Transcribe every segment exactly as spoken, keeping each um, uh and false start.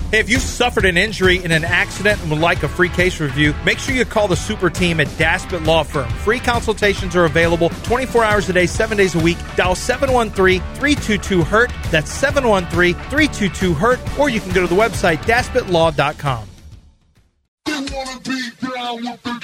Hey, if you suffered an injury in an accident and would like a free case review, make sure you call the super team at Daspit Law Firm. Free consultations are available twenty-four hours a day, seven days a week. Dial seven one three, three two two, hurt. That's seven one three, three two two, hurt. Or you can go to the website daspit law dot com. They wanna be down with the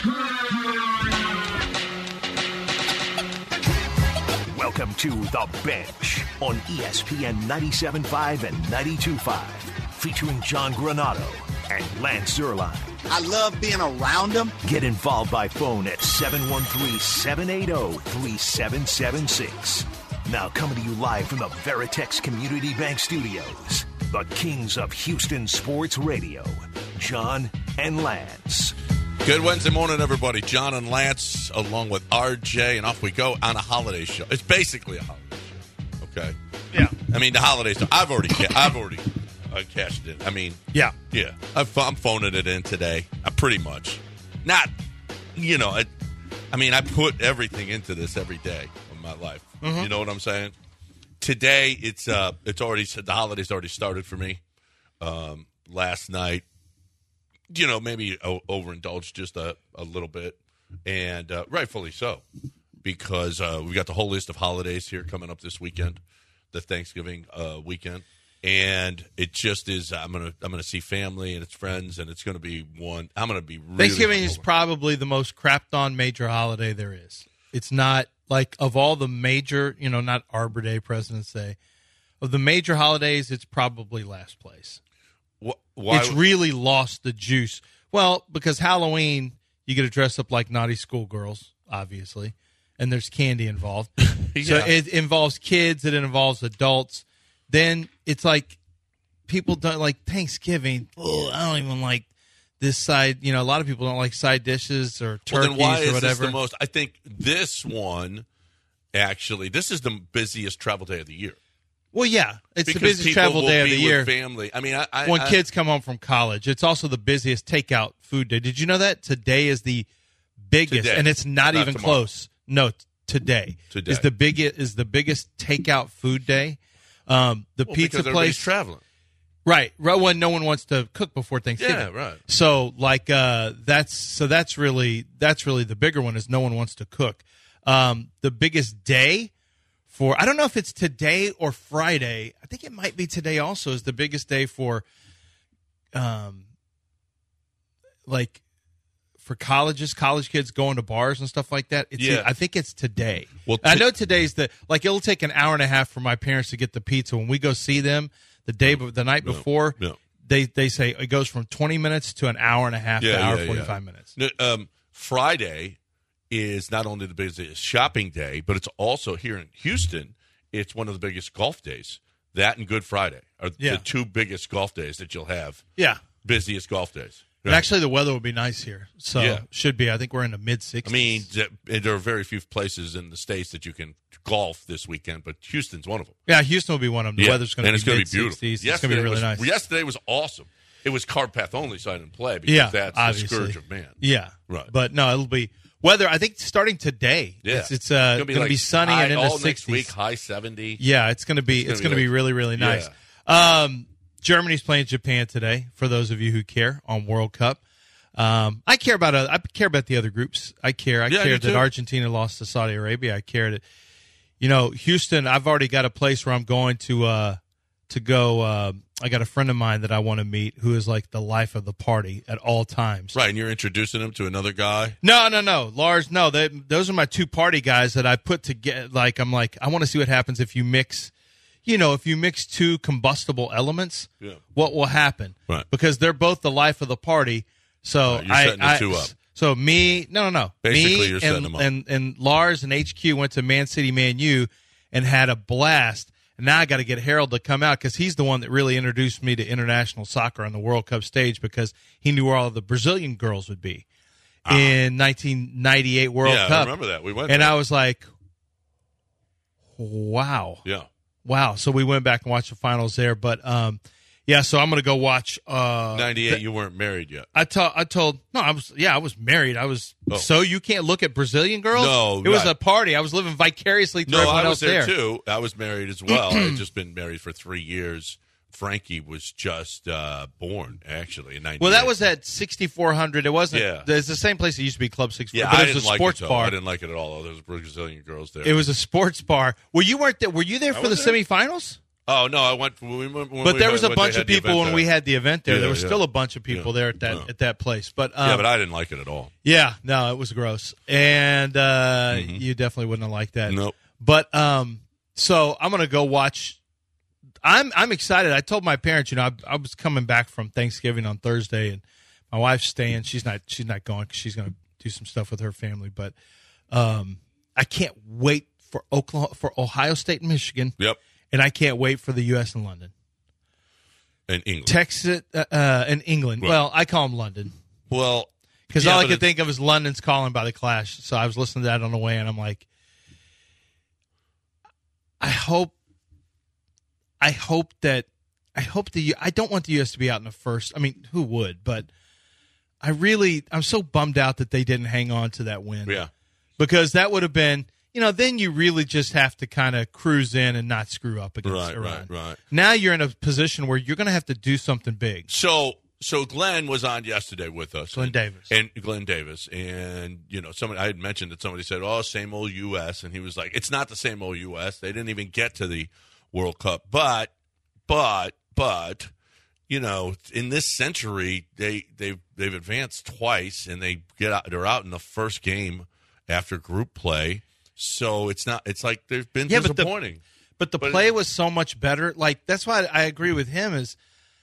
king. Welcome to The Bench on E S P N ninety-seven point five and ninety-two point five. Featuring John Granado and Lance Zierlein. I love being around them. Get involved by phone at seven one three, seven eight zero, three seven seven six. Now coming to you live from the Veritex Community Bank Studios, the kings of Houston Sports Radio, John and Lance. Good Wednesday morning, everybody. John and Lance, along with R J, and off we go on a holiday show. It's basically a holiday show, okay? Yeah. I mean, the holidays. I've already, I've already uh, cashed it. I mean, yeah, yeah. I've, I'm phoning it in today. I pretty much, not, you know. I, I mean, I put everything into this every day of my life. Mm-hmm. You know what I'm saying? Today, it's uh, it's already the holidays already started for me. Um, last night. You know, maybe o- overindulged just a, a little bit, and uh, rightfully so, because uh, we've got the whole list of holidays here coming up this weekend, the Thanksgiving uh, weekend, and it just is. I'm gonna I'm gonna see family and its friends, and it's gonna be one. I'm gonna be really Thanksgiving is hungover. probably the most crapped on major holiday there is. It's not like of all the major, you know, not Arbor Day, President's Day, of the major holidays, it's probably last place. Why? It's really lost the juice. Well, because Halloween, you get to dress up like naughty schoolgirls, obviously, and there's candy involved. Yeah. So it involves kids, it involves adults. Then it's like people don't like Thanksgiving. Oh, I don't even like this side. You know, a lot of people don't like side dishes or turkeys well, then why or is whatever. this the most? I think this one, actually, this is the busiest travel day of the year. Well, yeah, it's Because the busiest people travel will day of be the with year. family. I mean, I, I, when I, kids come home from college, it's also the busiest takeout food day. Did you know that today is the biggest, Today. and it's not, Not even tomorrow. close. No, t- today, Today. is the biggest is the biggest takeout food day. Um, the well, pizza because everybody's place, traveling. right? Right when no one wants to cook before Thanksgiving. Yeah, right. So like uh, that's so that's really that's really the bigger one is no one wants to cook. Um, the biggest day. For I don't know if it's today or Friday. I think it might be today also is the biggest day for um like for colleges, college kids going to bars and stuff like that. It's Yeah. I think it's today. Well, I t- know today's the like it'll take an hour and a half for my parents to get the pizza. When we go see them the day be- the night Yeah. before, Yeah. they they say it goes from twenty minutes to an hour and a half Yeah, to an hour yeah, forty five yeah. minutes. No, Um, Friday is not only the busiest shopping day, but it's also here in Houston. It's one of the biggest golf days. That and Good Friday are Yeah. the two biggest golf days that you'll have. Yeah. Busiest golf days. And actually, the weather will be nice here, so Yeah. should be. I think we're in the mid sixties. I mean, th- there are very few places in the States that you can golf this weekend, but Houston's one of them. yeah, Houston will be one of them. The Yeah. weather's going to and be it's gonna mid be beautiful. sixties. It's Yesterday going to be really was, nice. Yesterday was awesome. It was card path only, so I didn't play because Yeah, that's obviously. the scourge of man. Yeah, Right. But no, it'll be weather. I think starting today. Yeah, it's, it's uh, going to like be sunny high, and in all the next sixties. week, high seventy. Yeah, it's going to be It's it's gonna going to be be like- really really nice. Um, Germany's playing Japan today. For those of you who care on World Cup, um, I care about uh, I care about the other groups. I care. I Yeah, I care do that too. Argentina lost to Saudi Arabia. I care that you know Houston. I've already got a place where I'm going to uh, to go. Uh, I got a friend of mine that I want to meet who is like the life of the party at all times. Right, and you're introducing him to another guy. No, no, no, Lars. No, they, those are my two party guys that I put together. Like, I'm like, I want to see what happens if you mix, you know, if you mix two combustible elements. Yeah. What will happen? Right. Because they're both the life of the party. So Right, you're I, setting the I- two up. So me, no, no, no. Basically, me you're setting and, them up. and and Lars and H Q went to Man City, Man U, and had a blast. And now I got to get Harold to come out because he's the one that really introduced me to international soccer on the World Cup stage because he knew where all the Brazilian girls would be in nineteen ninety-eight World yeah, Cup. I remember that. We went And there. I was like, wow. Yeah. Wow. So we went back and watched the finals there. But, um, yeah, so I'm going to go watch. Uh, ninety-eight, the- you weren't married yet. I told, I told, no, I was, yeah, I was married. I was, Oh. so you can't look at Brazilian girls? No, It was right. a party. I was living vicariously through No, everyone I else was there, there. too. I was married as well. I had just been married for three years Frankie was just uh, born, actually, in ninety-eight. Well, that was at sixty-four hundred. It wasn't. Yeah. It's the same place it used to be, Club sixty-four. Yeah, but I it was didn't a like sports it, though. bar. I didn't like it at all. There was Brazilian girls there. It was a sports bar. Well, you weren't there. Were you there I for the was there. semifinals? Oh, no, I went. When we, when But we there had- was a when bunch they of had the people event when there. we had the event there. Yeah, there was yeah. still a bunch of people Yeah. there at that Yeah. at that place. But um, Yeah, but I didn't like it at all. yeah, no, it was gross, and uh, Mhm. you definitely wouldn't have liked that. Nope. But um, so I'm gonna go watch. I'm I'm excited. I told my parents, you know, I, I was coming back from Thanksgiving on Thursday, and my wife's staying. She's not she's not going because she's gonna do some stuff with her family. But um, I can't wait for Oklahoma for Ohio State and Michigan, Yep. and I can't wait for the U S and London, In England. Texas, uh, uh, and England. Right. Well, I call them London. Well, Because yeah, all I but could it- think of is London's Calling by the Clash. So I was listening to that on the way, and I'm like, I hope, I hope that, I hope the, I don't want the U S to be out in the first. I mean, who would? But I really, I'm so bummed out that they didn't hang on to that win. Yeah. Because that would have been, you know, then you really just have to kind of cruise in and not screw up against Right, Iran. right, right. Now you're in a position where you're going to have to do something big. So, so Glenn was on yesterday with us. Glenn and, Davis. And Glenn Davis. And, you know, somebody, I had mentioned that somebody said, oh, same old U S. And he was like, it's not the same old U S. They didn't even get to the World Cup. But, but, but, you know, in this century, they, they've, they've advanced twice and they get out, they're out in the first game after group play. So it's not, it's like they've been Yeah, but the- disappointing. But the But- play was so much better. Like, that's why I agree with him is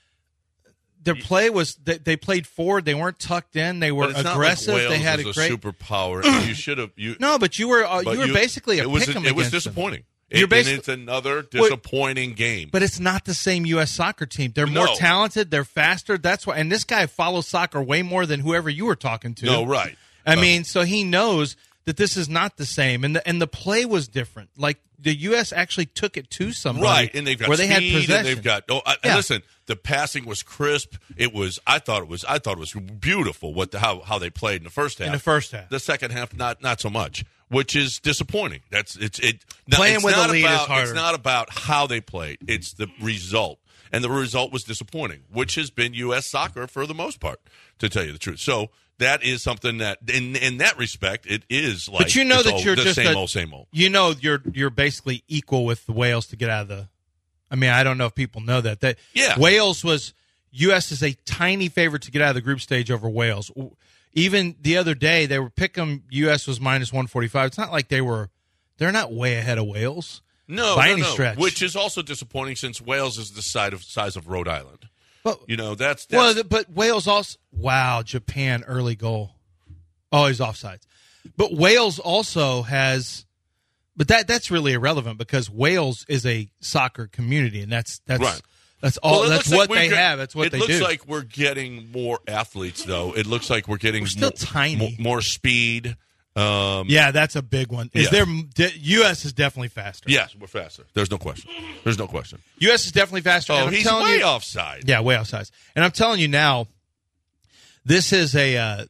their play was they, they played forward. They weren't tucked in. They were But it's aggressive. not like Wales they had is a a great superpower. and you should have, you, no, but you were uh, but you were basically a it was pick 'em it was against them. disappointing. You're And- basi- and it's another disappointing game. But it's not the same U S soccer team. They're more No. talented. They're faster. That's why. And this guy follows soccer way more than whoever you were talking to. No, right. I Uh, mean, so he knows that this is not the same, and the and the play was different. Like the U S actually took it to somebody, Right, and they've got where they had speed, possession. and they've got. Oh, I, Yeah. listen, the passing was crisp. It was. I thought it was. I thought it was beautiful. What the, how how they played in the first half. in the first half. The second half, not not so much, which is disappointing. That's it's it. no, Playing it's with not a lead is about, harder. It's not about how they played. It's the result, and the result was disappointing, which has been U S soccer for the most part, to tell you the truth. So that is something that, in in that respect, it is like. But you know it's that all you're the just same a- old, same old. You know you're you're basically equal with the Wales to get out of the. I mean, I don't know if people know that. That Yeah. Wales was U S is a tiny favorite to get out of the group stage over Wales. Even the other day, they were picking U S was minus one forty five. It's not like they were. They're not way ahead of Wales. No, by no, any no. stretch. Which is also disappointing since Wales is the size of size of Rhode Island. But You know, that's, that's well, th- but Wales also. Wow, Japan early goal. Oh, he's offsides. But Wales also has. But that that's really irrelevant because Wales is a soccer community, and that's that's Right. that's all. Well, it that's looks like what we're they get- have. That's what it they looks do. like we're getting more athletes, though. It looks like we're getting We're still more, tiny. more, more speed. Um, Yeah, that's a big one. Is Yeah. there de- U S is definitely faster. Yes, we're faster. There's no question. There's no question. U S is definitely faster. and Oh, I'm he's telling way you, offside. Yeah, way offsides. And I'm telling you now, this is a uh,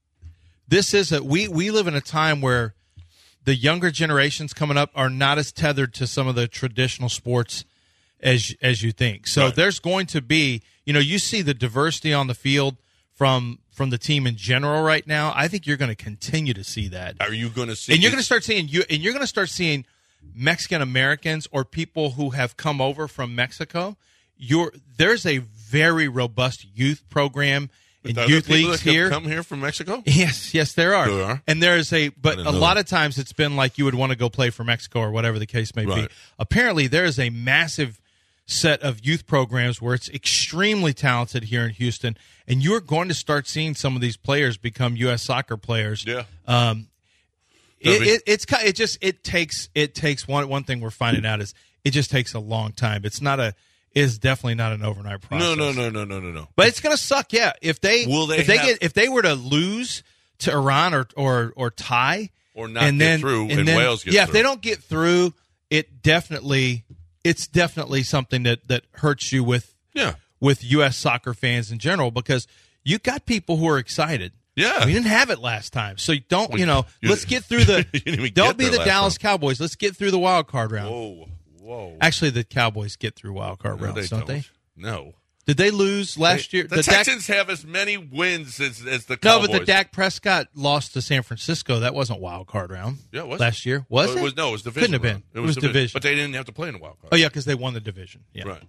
this is a we we live in a time where the younger generations coming up are not as tethered to some of the traditional sports as as you think. So Right. there's going to be, you know, you see the diversity on the field from from the team in general right now. I think you're going to continue to see that. Are you going to see? And you're going to start seeing you, and you're going to start seeing Mexican Americans or people who have come over from Mexico. You're there's a very robust youth program and Are there youth people leagues that here. come here from Mexico? Yes, yes, there are. There are? And there's a, but didn't a know lot that. of times it's been like you would want to go play for Mexico or whatever the case may be. Right. Apparently, there is a massive set of youth programs where it's extremely talented here in Houston, and you're going to start seeing some of these players become U S soccer players. Yeah. Um, it, That'd be- it, it's ki- it just it takes it takes one one thing we're finding out is it just takes a long time. It's not a is definitely not an overnight process. No, no, no, no, no, no, no. But it's going to suck, yeah. If they Will they if they have- get if they were to lose to Iran or or or tie Or not and get then, through, and and then- Wales gets yeah, if through. they don't get through, it definitely it's definitely something that that hurts you with Yeah. with U S soccer fans in general because you got people who are excited. Yeah. We didn't have it last time, so you don't Well, you know. you- let's get through the. you didn't even Don't get be there the last Dallas Cowboys. Let's get through the wild card round. Whoa, whoa. Actually, the Cowboys get through wild card No, rounds, they don't, they? No. Did they lose last year? The, the Texans Dak, have as many wins as, as the no, Cowboys. but the Dak Prescott lost to San Francisco. That wasn't wild card round. Yeah, it was last year. Was oh, it? it was no, it was division. Couldn't have been. round. It was division. But they didn't have to play in the wild card. Oh yeah, because they won the division. Yeah. Right.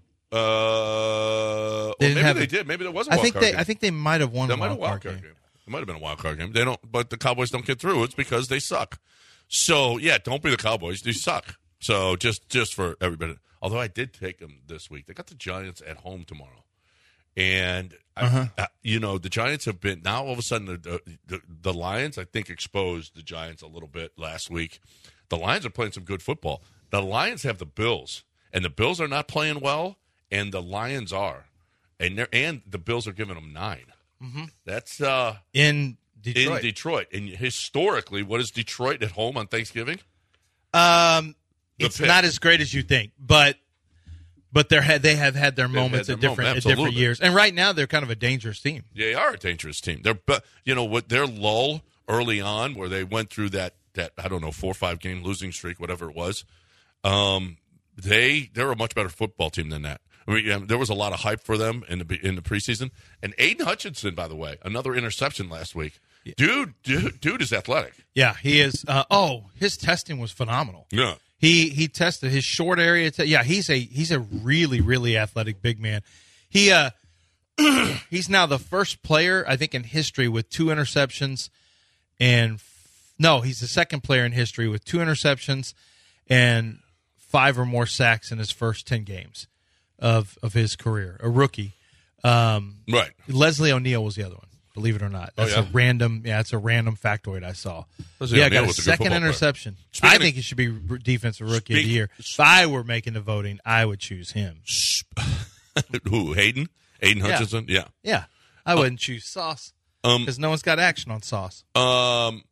Uh, They or didn't maybe have they it. did. Maybe there was a I wild think card they. game. I think they might have won That a might wild have wild card card game. game. It might have been a wild card game. They don't, but the Cowboys don't get through. It's because they suck. So yeah, don't be the Cowboys. They suck. So just just for everybody. Although I did take them this week. They got the Giants at home tomorrow, and I, Uh-huh. uh, you know the Giants have been now all of a sudden the, the the Lions I think exposed the Giants a little bit last week. The Lions are playing some good football. The Lions have the Bills, and the Bills are not playing well, and the Lions are, and they're, and the Bills are giving them nine. Mm-hmm. That's uh, In Detroit. in Detroit. And historically, what is Detroit at home on Thanksgiving? Um, The it's pick. not as great as you think, but but they're had they have had their moments had at their different moment, at different absolutely. years, and right now they're kind of a dangerous team. They are a dangerous team. They're, but you know what? Their lull early on, where they went through that that I don't know four or five game losing streak, whatever it was. Um, they they're a much better football team than that. I mean, um, there was a lot of hype for them in the in the preseason. And Aiden Hutchinson, by the way, another interception last week. Dude, dude, dude is athletic. Yeah, he is. Uh, oh, his testing was phenomenal. Yeah. He he tested his short area. Te- yeah, he's a he's a really really athletic big man. He uh he's now the first player I think in history with two interceptions, and f- no, he's the second player in history with two interceptions and five or more sacks in his first ten games of of his career. A rookie. Um, Right. Leslie O'Neal was the other one. Believe it or not, that's Oh, yeah? a random. Yeah, it's a random factoid I saw. Leslie yeah, O'Neal got a was a good second football player. interception. Speaking I of- think he should be r- defensive rookie of Speak- the year. If I were making the voting, I would choose him. Who? Hayden? Aiden Hutchinson? Yeah. Yeah, I wouldn't choose Sauce Um. because no one's got action on Sauce, Um.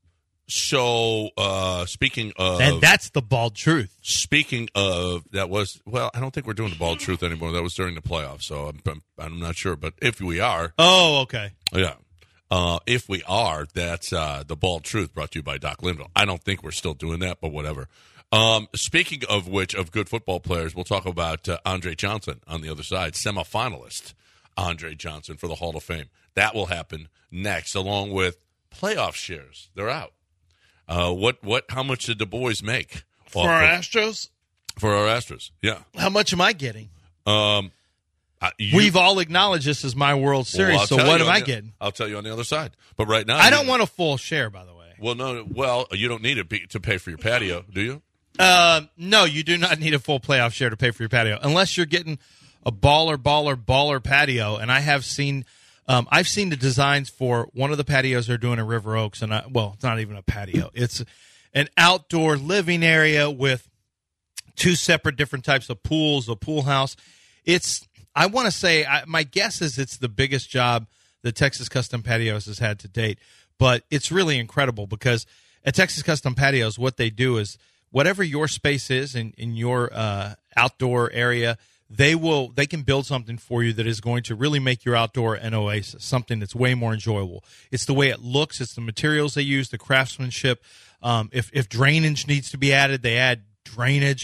So, uh, speaking of, and that's the bald truth. speaking of, that was well. I don't think we're doing the bald truth anymore. That was during the playoffs, so I'm, I'm, I'm not sure. But if we are, Oh, okay. yeah. Uh, if we are, that's uh, the bald truth brought to you by Doc Linville. I don't think we're still doing that, but whatever. Um, speaking of which, of good football players, we'll talk about uh, Andre Johnson on the other side, semifinalist Andre Johnson for the Hall of Fame. That will happen next, along with playoff shares. They're out. Uh, what what? How much did the boys make For off our of- Astros, for our Astros? Yeah. how much am I getting? Um, uh, you- We've all acknowledged this is my World Series, well, I'll so tell what you am on I the- getting? I'll tell you on the other side. But right now, I you- don't want a full share, by the way. Well, no. Well, you don't need it be- to pay for your patio, do you? Uh, no, you do not need a full playoff share to pay for your patio, unless you're getting a baller, baller, baller patio. And I have seen, um, I've seen the designs for one of the patios they're doing in River Oaks, and I, well, it's not even a patio; it's an outdoor living area with two separate different types of pools, a pool house. It's, I want to say, I, my guess is it's the biggest job that Texas Custom Patios has had to date, but it's really incredible because at Texas Custom Patios, what they do is whatever your space is in, in your uh, outdoor area, they will they can build something for you that is going to really make your outdoor an oasis, something that's way more enjoyable. It's the way it looks, it's the materials they use, the craftsmanship. Um, if if drainage needs to be added, they add drainage.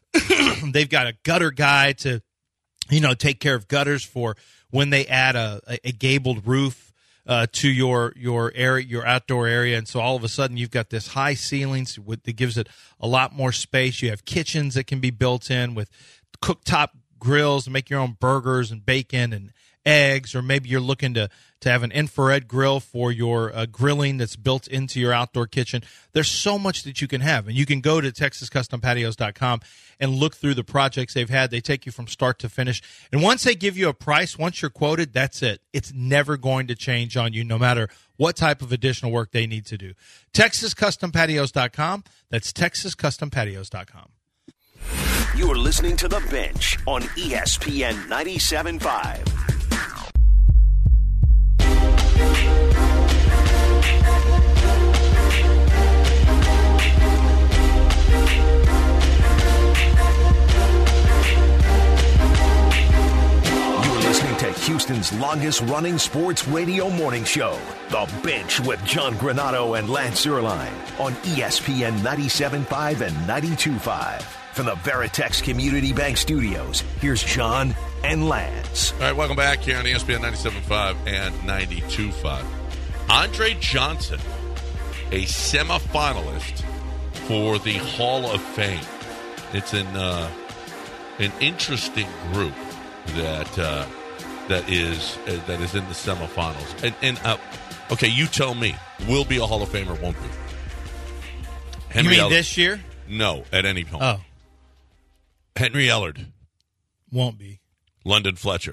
They've got a gutter guy to, you know, take care of gutters for when they add a, a, a gabled roof uh, to your your area, your outdoor area, and so all of a sudden you've got this high ceilings with, that gives it a lot more space. You have kitchens that can be built in with cooktop grills to make your own burgers and bacon and eggs, or maybe you're looking to to have an infrared grill for your uh, grilling that's built into your outdoor kitchen. There's so much that you can have, and you can go to texas custom patios dot com and look through the projects they've had. They take you from start to finish, and once they give you a price, once you're quoted, that's it. It's never going to change on you, no matter what type of additional work they need to do. texas custom patios dot com. That's texas custom patios dot com. You are listening to The Bench on E S P N ninety-seven point five. You're listening to Houston's longest-running sports radio morning show, The Bench with John Granato and Lance Zierlein on E S P N ninety-seven point five and ninety-two point five. from the Veritex Community Bank Studios, here's John and Lance. All right, welcome back here on E S P N ninety-seven point five and ninety-two point five. Andre Johnson, a semifinalist for the Hall of Fame. It's an uh, an interesting group that uh, that is uh, that is in the semifinals. And, and uh, okay, you tell me, will be a Hall of Famer, won't be? Henry you mean Ellard. this year? No, at any point. Oh, Henry Ellard, won't be. London Fletcher.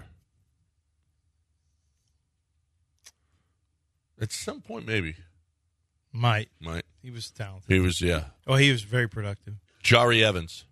At some point, maybe. Might. Might. He was talented. He was, yeah. Oh, he was very productive. Jari Evans.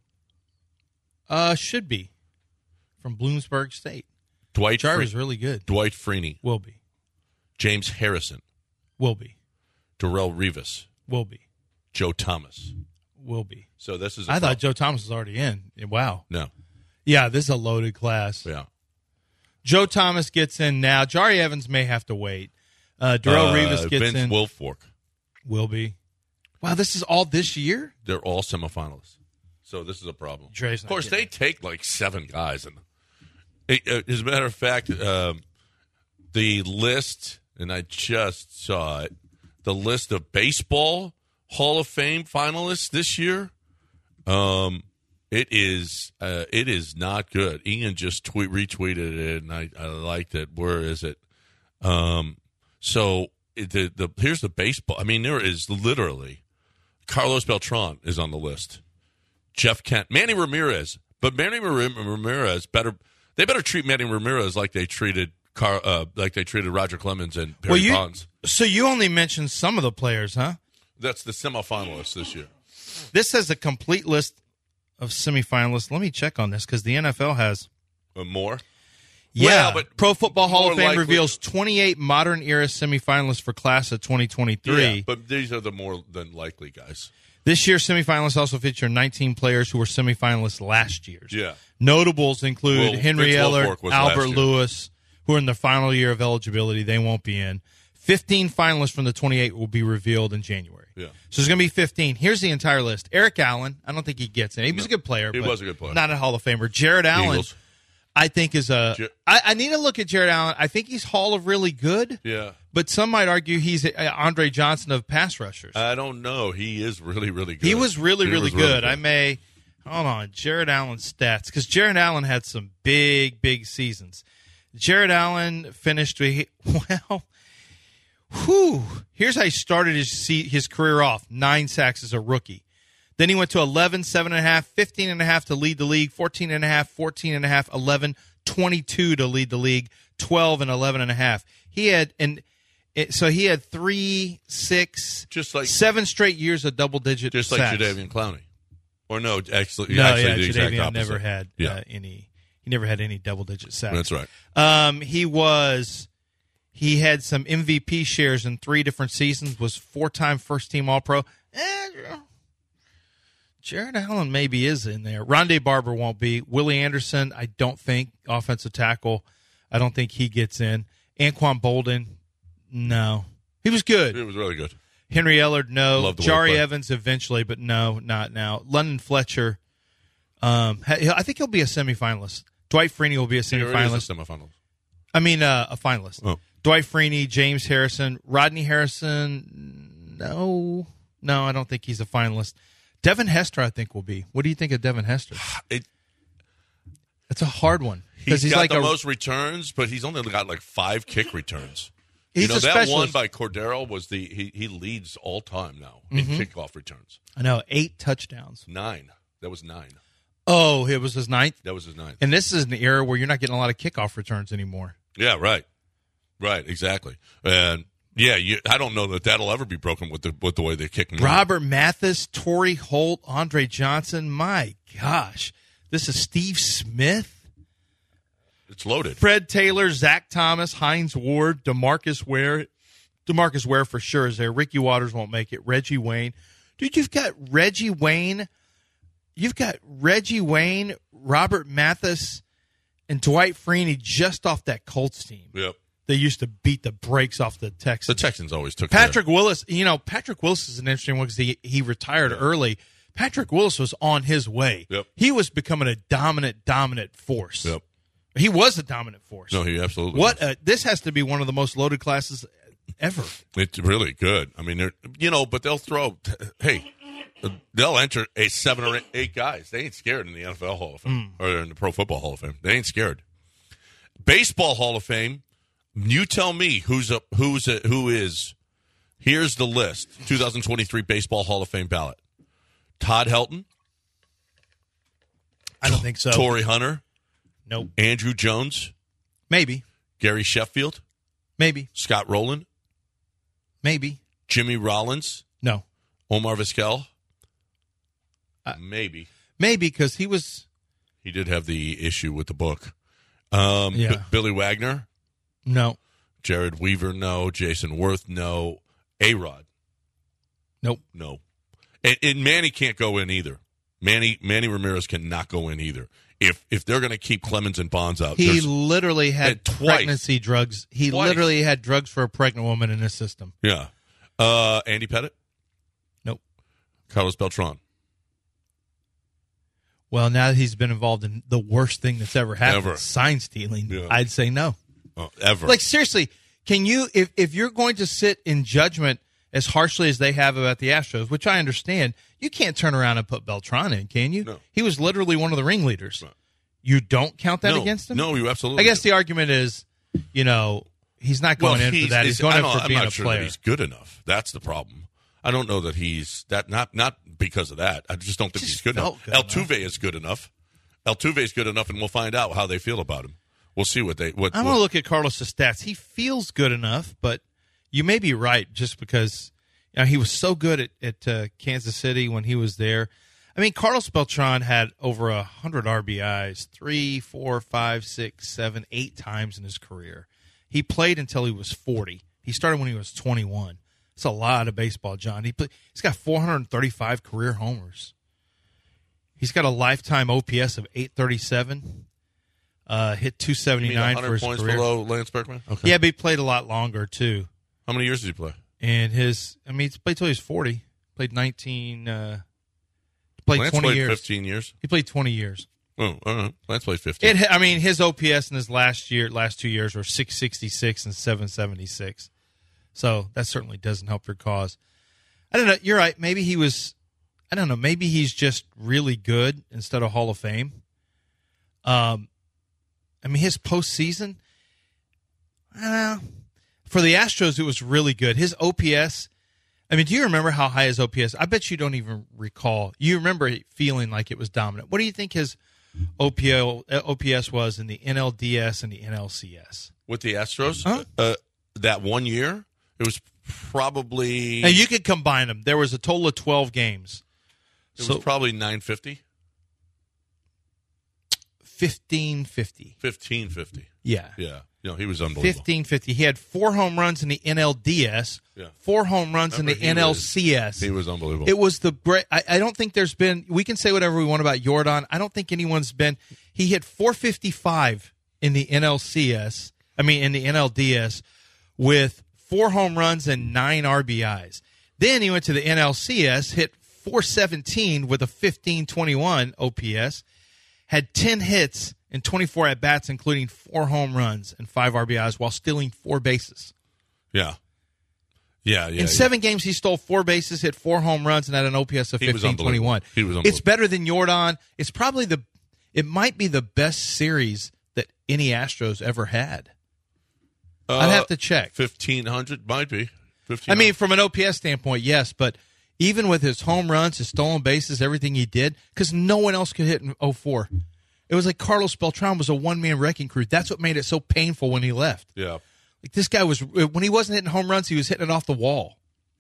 Uh, should be. From Bloomsburg State. Dwight Jari Fre- was really good. Dwight Freeney. Will be. James Harrison. Will be. Darrell Rivas. Will be. Joe Thomas. Will be. So this is a I pro- thought Joe Thomas was already in. Wow. No. Yeah, this is a loaded class. Yeah. Joe Thomas gets in now. Jari Evans may have to wait. Uh, Darrell Uh, Rivas gets Vince in. Wilfork. Will be. Wow, this is all this year? They're all semifinalists. So this is a problem. Dre's Of not course, they getting take like seven guys. And it, uh, as a matter of fact, um, the list, and I just saw it, the list of baseball Hall of Fame finalists this year, um, it is uh, it is not good. Ian just tweet retweeted it, and I, I liked it. Where is it? Um, so it, the the here's the baseball. I mean, there is literally Carlos Beltran is on the list. Jeff Kent, Manny Ramirez, but Manny Ramirez better. They better treat Manny Ramirez like they treated Car, uh, like they treated Roger Clemens and Perry well, you, Bonds. So you only mentioned some of the players, huh? That's the semifinalists this year. This has a complete list of semifinalists. Let me check on this because the N F L has. Uh, more? Yeah, Well, but Pro Football Hall more of Fame likely- reveals twenty-eight modern era semifinalists for class of twenty twenty-three. Yeah, but these are the more than likely guys. This year's semifinalists also feature nineteen players who were semifinalists last year. Yeah. Notables include Well, Henry Vince Ellard, Wilfork was last Albert year. Lewis, who are in their final year of eligibility. They won't be in. fifteen finalists from the twenty-eight will be revealed in January. Yeah. So there's going to be fifteen. Here's the entire list. Eric Allen, I don't think he gets in. He was a good player. He but was a good player. Not a Hall of Famer. Jared Allen, Eagles. I think, is a. Jer- I, I need to look at Jared Allen. I think he's Hall of really good, Yeah. but some might argue he's a, Andre Johnson of pass rushers. I don't know. He is really, really good. He was really, He really, was good. I may hold on Jared Allen's stats because Jared Allen had some big, big seasons. Jared Allen finished with well, whew. Here's how he started his se- his career off: nine sacks as a rookie. Then he went to eleven, seven and a half, fifteen and a half to lead the league, fourteen and a half, fourteen and a half, eleven, twenty-two to lead the league, twelve and eleven and a half. He had and it, so he had three, six, Just like- seven straight years of double digit Just like sacks. Jadeveon Clowney. Or no, actually, No, actually yeah, the exact Jadeveon opposite. never had Yeah. uh, any. He never had any double digit sacks. That's right. Um, he was. He had some M V P shares in three different seasons. Was four time first team All Pro. Eh, Jared Allen maybe is in there. Rondé Barber won't be. Willie Anderson, I don't think offensive tackle. I don't think he gets in. Anquan Bolden, no. He was good. It was really good. Henry Ellard, no. Love the Jari wordplay. Evans eventually, but no, not now. London Fletcher, um, ha- I think he'll be a semifinalist. Dwight Freeney will be a He already is semifinalist. a semifinalist. I mean, uh, a finalist. Oh. Dwight Freeney, James Harrison, Rodney Harrison. No, no, I don't think he's a finalist. Devin Hester, I think, will be. What do you think of Devin Hester? It, It's a hard one he's, he's got like the a most returns, but he's only got like five kick returns. he's you know, a that specialist. one by Cordero was the he, he leads all time now in Mm-hmm. kickoff returns. I know eight touchdowns. Nine. That was nine. Oh, it was his ninth. That was his ninth. And this is an era where you're not getting a lot of kickoff returns anymore. Yeah, right, right, exactly. And yeah, you, I don't know that that'll ever be broken with the with the way they kick him. Robert Mathis, Torrey Holt, Andre Johnson. My gosh, this is Steve Smith. It's loaded. Fred Taylor, Zach Thomas, Hines Ward, DeMarcus Ware. DeMarcus Ware for sure is there. Ricky Waters won't make it. Reggie Wayne. Dude, you've got Reggie Wayne. You've got Reggie Wayne, Robert Mathis, and Dwight Freeney just off that Colts team. Yep. They used to beat the brakes off the The Texans. Texans always took Patrick Willis, you know, Patrick Willis is an interesting one because he, he retired early. Patrick Willis was on his way. Yep. He was becoming a dominant, dominant force. Yep. He was a dominant force. No, he absolutely What was. a, this has to be one of the most loaded classes ever. It's really good. I mean, they're you know, but they'll throw. Hey, they'll enter a seven or eight guys. They ain't scared in the N F L Hall of Fame Mm. or in the Pro Football Hall of Fame. They ain't scared. Baseball Hall of Fame. You tell me who's a who's a, who is. Here's the list: twenty twenty-three Baseball Hall of Fame ballot. Todd Helton. I don't think so. Torrey Hunter. Nope. Andrew Jones. Maybe. Gary Sheffield. Maybe. Scott Rowland. Maybe. Jimmy Rollins. No. Omar Vizquel. Uh, Maybe. Maybe because he was. He did have the issue with the book. Um, Yeah. B- Billy Wagner. No. Jared Weaver, no. Jason Worth, no. A-Rod, Nope. no. And, and Manny can't go in either. Manny Manny Ramirez cannot go in either. If if they're going to keep Clemens and Bonds out, He there's- literally had and twice. pregnancy drugs. He Twice. literally had drugs for a pregnant woman in his system. yeah. Uh, Andy Pettit, Nope. Carlos Beltran, Well, now that he's been involved in the worst thing that's ever happened, Ever. sign stealing, Yeah. I'd say no. oh, ever. Like, seriously, can you, if, if you're going to sit in judgment as harshly as they have about the Astros, which I understand, you can't turn around and put Beltran in, can you? No. He was literally one of the ringleaders. Right. You don't count that no, against him? No, you absolutely. I guess do. the argument is, you know, he's not going well, in he's, for that. He's he's- going I in don't- for I'm being not a sure player. that he's good enough. That's the problem. I don't know that he's that not not because of that. I just don't think Just he's good felt enough. good Altuve is good enough. Altuve is good enough, and we'll find out how they feel about him. We'll see what they what. I'm what going to look at Carlos' stats. He feels good enough, but you may be right just because you know, he was so good at, at uh, Kansas City when he was there. I mean, Carlos Beltran had over one hundred R B Is three, four, five, six, seven, eight times in his career. He played until he was forty. He started when he was twenty-one. It's a lot of baseball, John. He play, he's got four hundred thirty-five career homers. He's got a lifetime O P S of eight thirty-seven. Uh, hit two you mean seventy-nine one for hundred his points career. below Lance Berkman? Okay. Yeah, but he played a lot longer too. How many years did he play? And his, I mean, he played till he was forty. Played nineteen. Uh, played Lance twenty played years. fifteen years. He played twenty years. Oh, all right. Lance played fifteen. It, I mean, his O P S in his last year, last two years were six sixty-six and seven seventy-six. So that certainly doesn't help your cause. I don't know. You're right. Maybe he was. I don't know. Maybe he's just really good instead of Hall of Fame. Um, I mean, his postseason. Uh, for the Astros, it was really good. His O P S. I mean, do you remember how high his O P S? I bet you don't even recall. You remember it feeling like it was dominant. What do you think his O P L, O P S was in the N L D S and the N L C S? With the Astros, Huh? uh, that one year, it was probably Now, you could combine them. There was a total of twelve games. it So was probably nine fifty, fifteen fifty. fifteen fifty. Yeah. Yeah, you know, he was unbelievable. fifteen fifty. He had four home runs in the N L D S, Yeah. four home runs Remember, in the he N L C S. was- He was unbelievable. It was the great. I, I don't think there's been. We can say whatever we want about Jordan. I don't think anyone's been. He hit four fifty-five in the N L C S. I mean, in the N L D S with four home runs and nine R B Is. Then he went to the N L C S, hit four seventeen with a fifteen twenty-one O P S, had ten hits and twenty-four at bats, including four home runs and five R B Is, while stealing four bases. yeah, yeah, yeah. In seven games, he stole four bases, hit four home runs, and had an O P S of He was fifteen twenty-one. unbelievable. He was It's unbelievable. better than Jordan. It's probably the. It might be the best series that any Astros ever had. Uh, I'd have to check. Fifteen hundred might be. Fifteen. I mean, from an O P S standpoint, yes, but even with his home runs, his stolen bases, everything he did, because no one else could hit in oh four. It was like Carlos Beltran was a one-man wrecking crew. That's what made it so painful when he left. yeah. Like this guy was, when he wasn't hitting home runs, he was hitting it off the wall.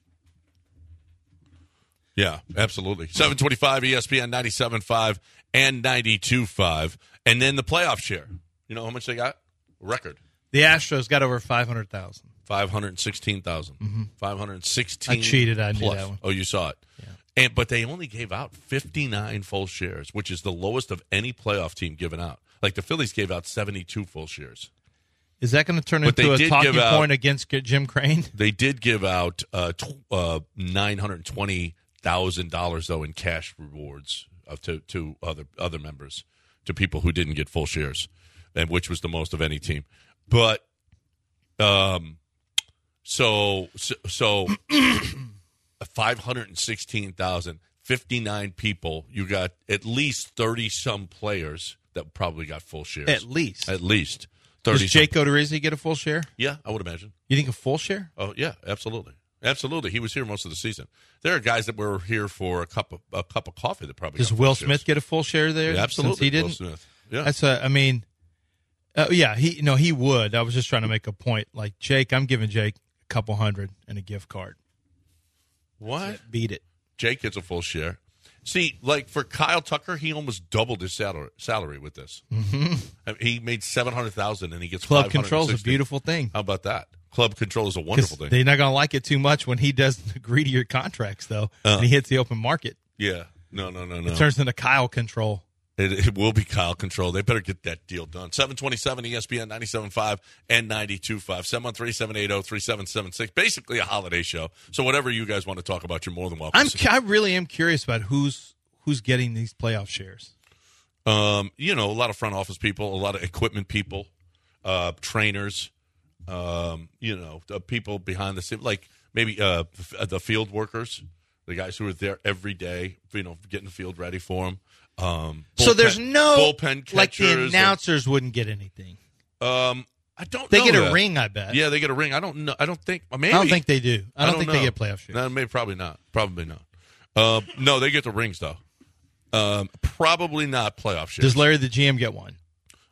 Yeah, absolutely. seven twenty-five E S P N ninety-seven point five and ninety-two point five. And then the playoff share. You know how much they got? Record. The Astros got over five hundred thousand. five hundred sixteen thousand. Mm-hmm. five hundred sixteen I cheated. I knew plus. that one. Oh, you saw it. Yeah. And But they only gave out fifty-nine full shares, which is the lowest of any playoff team given out. Like the Phillies gave out seventy-two full shares. Is that going to turn But they into a did talking give out- point against Jim Crane? They did give out uh, tw- uh, nine hundred twenty thousand dollars though in cash rewards uh, to to other other members, to people who didn't get full shares, and which was the most of any team. But um, so so, so five hundred sixteen thousand, fifty-nine people. You got at least thirty some players that probably got full shares. At least. At least. Does Jake Odorizzi get a full share? Yeah, I would imagine. You think a full share? Oh, yeah, absolutely. Absolutely. He was here most of the season. There are guys that were here for a cup of a cup of coffee that probably Does got Will full Smith shares. get a full share there? Yeah, absolutely. Since he didn't? Will Smith. Yeah. That's a, I mean, uh, yeah, he no, he would. I was just trying to make a point. Like, Jake, I'm giving Jake a couple hundred and a gift card. What? Beat it. Jake gets a full share. See, like for Kyle Tucker, he almost doubled his salary, salary with this. Mm-hmm. I mean, he made seven hundred thousand dollars and he gets Club control is a beautiful thing. How about that? Club control is a wonderful thing. They're not going to like it too much when he doesn't agree to your contracts, though, Uh, and he hits the open market. Yeah. No, no, no, no. It turns into Kyle control. It, it will be Kyle control. They better get that deal done. seven twenty-seven E S P N ninety-seven point five and ninety-two point five. seven one three, seven eight zero, three seven seven six. Basically a holiday show. So whatever you guys want to talk about, you're more than welcome. I'm, I really am curious about who's who's getting these playoff shares. Um, you know, a lot of front office people, a lot of equipment people, uh, trainers, um, you know, the people behind the scene, like maybe uh, the field workers, the guys who are there every day, you know, getting the field ready for them. Um, so bullpen- there's no bullpen catchers. Like the announcers wouldn't get anything. Um, I don't. They know get a that. ring, I bet. Yeah, they get a ring. I don't know. I don't think. Maybe. I don't think they do. I don't, think know. they get playoff shares. No, maybe probably not. Probably not. Uh, no, they get the rings though. Um, probably not playoff shares. Does Larry the G M get one?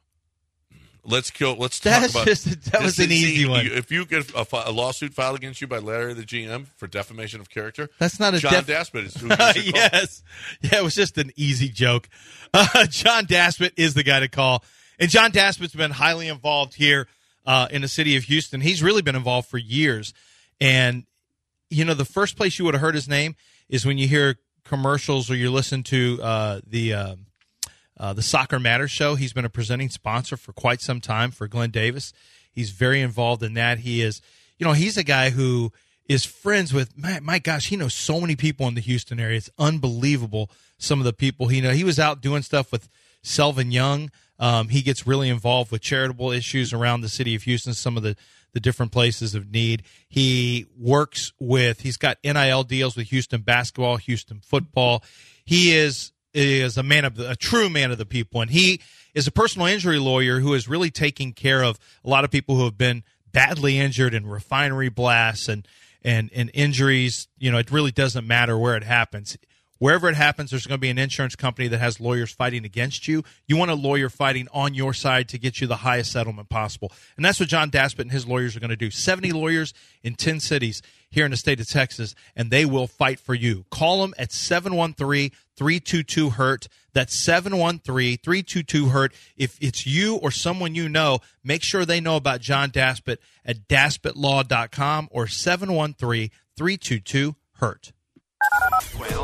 Let's go. Let's That's talk about. just that was this an is- easy see, one. you- If you get a, fi- a lawsuit filed against you by Larry the G M for defamation of character, That's not a John def- Daspit is who you should call. Yes. Yeah, it was just an easy joke. Uh, John Daspit is the guy to call. And John Daspit's been highly involved here uh, in the city of Houston. He's really been involved for years. And, you know, the first place you would have heard his name is when you hear commercials or you listen to uh, the uh, uh, the Soccer Matters show. He's been a presenting sponsor for quite some time for Glenn Davis. He's very involved in that. He is, you know, he's a guy who is friends with, my, my gosh, he knows so many people in the Houston area. It's unbelievable, some of the people he knows. He was out doing stuff with Selvin Young. Um, he gets really involved with charitable issues around the city of Houston, some of the, the different places of need. He works with, he's got N I L deals with Houston basketball, Houston football. He is is a man of the, a true man of the people, and he is a personal injury lawyer who is really taking care of a lot of people who have been badly injured in refinery blasts and and and injuries. You know, it really doesn't matter where it happens. Wherever it happens, there's going to be an insurance company that has lawyers fighting against you. You want a lawyer fighting on your side to get you the highest settlement possible. And that's what John Daspit and his lawyers are going to do. seventy lawyers in ten cities here in the state of Texas, and they will fight for you. Call them at seven one three, three two two, hurt. That's seven one three, three two two, hurt. If it's you or someone you know, make sure they know about John Daspit at daspit law dot com or seven one three, three two two, hurt. Well,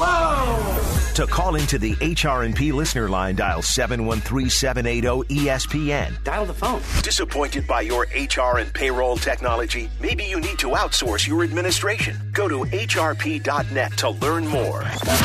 hello. To call into the H R and P listener line, dial seven one three, seven eight zero, E S P N. Dial the phone. Disappointed by your H R and payroll technology? Maybe you need to outsource your administration. Go to H R P dot net to learn more.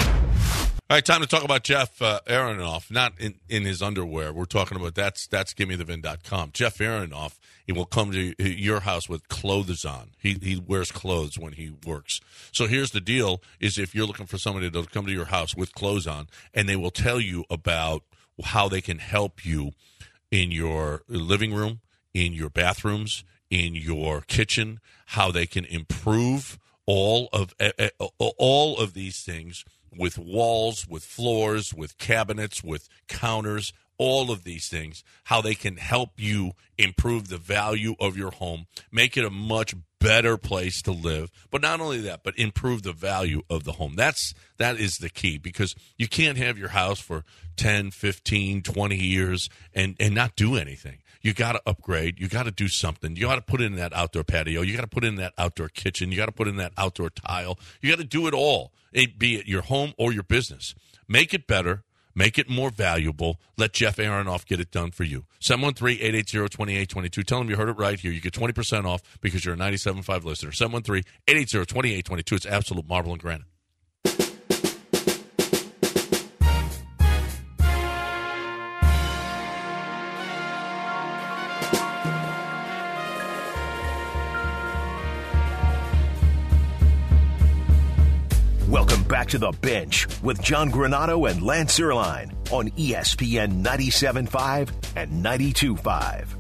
All right, time to talk about Jeff uh, Aronoff, not in, in his underwear. We're talking about that's that's gimme the vin dot com. Jeff Aronoff, he will come to your house with clothes on. He he wears clothes when he works. So here's the deal, is if you're looking for somebody to come to your house with clothes on, and they will tell you about how they can help you in your living room, in your bathrooms, in your kitchen, how they can improve all of uh, all of these things with walls, with floors, with cabinets, with counters, all of these things, how they can help you improve the value of your home, make it a much better place to live. But not only that, but improve the value of the home. That's that is the key, because you can't have your house for ten, fifteen, twenty years and, and not do anything. You got to upgrade. You got to do something. You got to put in that outdoor patio. You got to put in that outdoor kitchen. You got to put in that outdoor tile. You got to do it all, it, be it your home or your business. Make it better. Make it more valuable. Let Jeff Aronoff get it done for you. seven one three, eight eight zero, two eight two two. Tell him you heard it right here. You get twenty percent off because you're a ninety-seven point five listener. seven one three, eight eight zero, two eight two two. It's absolute marble and granite. Welcome back to The Bench with John Granato and Lance Zierlein on E S P N ninety-seven point five and ninety-two point five.